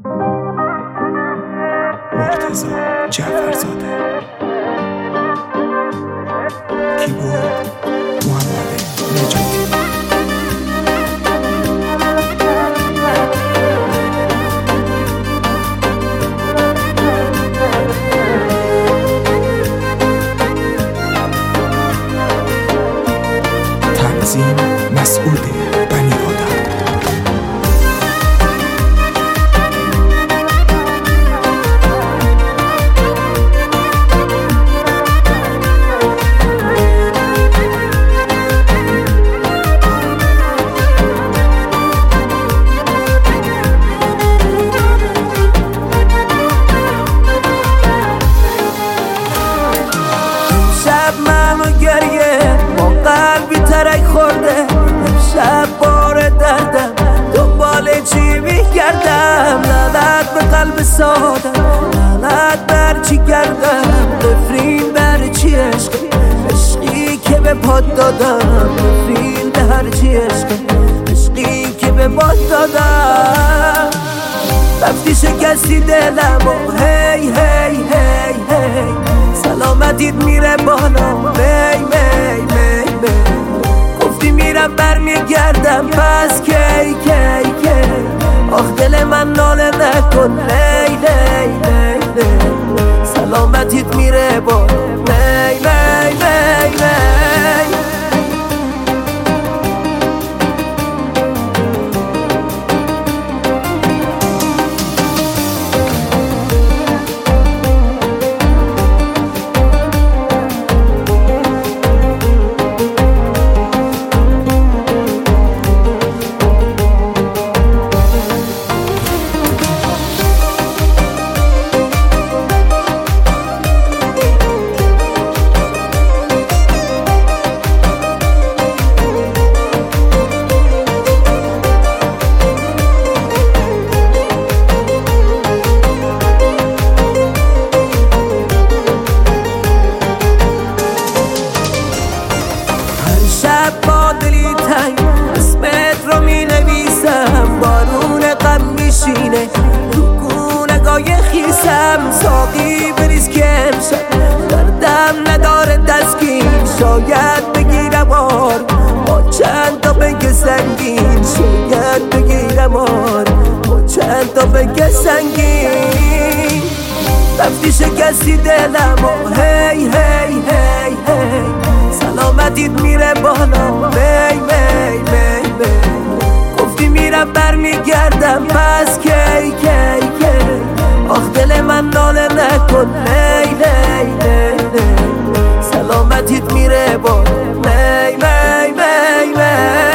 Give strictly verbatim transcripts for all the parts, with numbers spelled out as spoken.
مرتضی جعفرزاده. کیبورد محمد نجاتی. تنظیم مسعود بنی آدم. شب منو گریه با قلبی ترک خورده، امشب بار دردم دنبال چی میگردم. لعنت به قلب سادم، لعنت بر چی کردم، نفرین بر چی عشق، عشقی که به پاد دادم، نفرین به هر چی عشق، عشقی که به پاد دادم. رفتی شکستی دلم و هی هی هی هی سلامتیت میره بالا، می می می می گفتی میرم برمیگردم، پس کی کی کی آخ دل من ناله نکن، لی لی لی لی سلامتیت میره بالا، می می می می شب با دلی تنگ اسمت رو می نویسم، بارون غم میشینه تو گونه‌گاه خیسم. ساقی بریز که امشب دردم نداره تسکین، شاید بگیرم آر با چند تا بگه سنگین، شاید بگیرم آر با چند تا بگه سنگین. رفتی شکستی دلم و هی هی هی هی سلامتیت میره بالا، می می می می گفتی میرم برمیگردم، پس کی کی کی آخ دل من ناله نکن، لی لی لی لی سلامتیت میره بالا، می می می می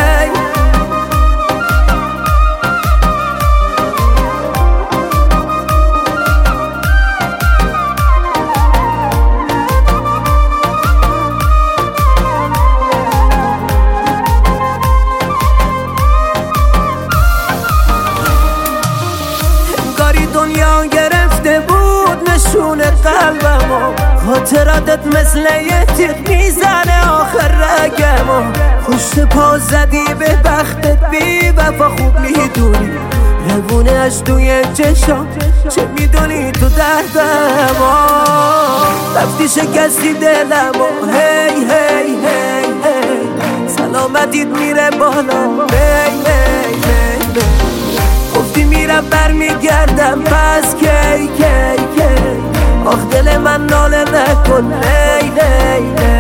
دنیا گرفته بود نشون قلبمو، خاطراتت مثل یه تیغ میزنه آخر رگمو. پشت پا زدی به بختت بی وفا، خوب میدونی روونه‌اش توی چشام، چه میدونی تو دردمو. رفتی شکستی دلمو هی هی هی هی سلامتیت میره بالا، می می می می گفتی میرم برمیگردم، پس کی کی کی آخ دل من ناله نکن، لی لی لی